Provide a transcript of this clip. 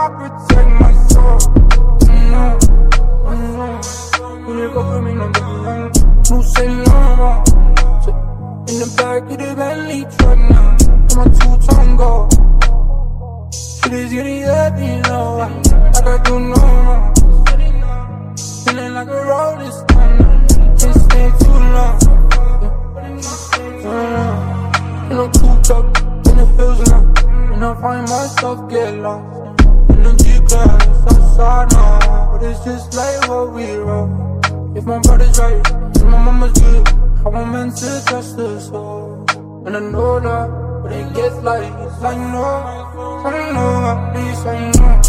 I protect my soul. When you go for me, no baby, no say no more. In the back of the Bentley truck now, I'm a two-tone go. Shit is getting heavy, no, like I do no more. Feeling like a rolling stone, can't stay too long. And I'm cooped up, and it feels like, and I find myself get lost in the G-class outside now, but it's just like what we wrote. If my brother's right, and my mama's good, how I'm meant to trust the soul. And I know that, but it gets like, it's like no, I don't know, at least I know.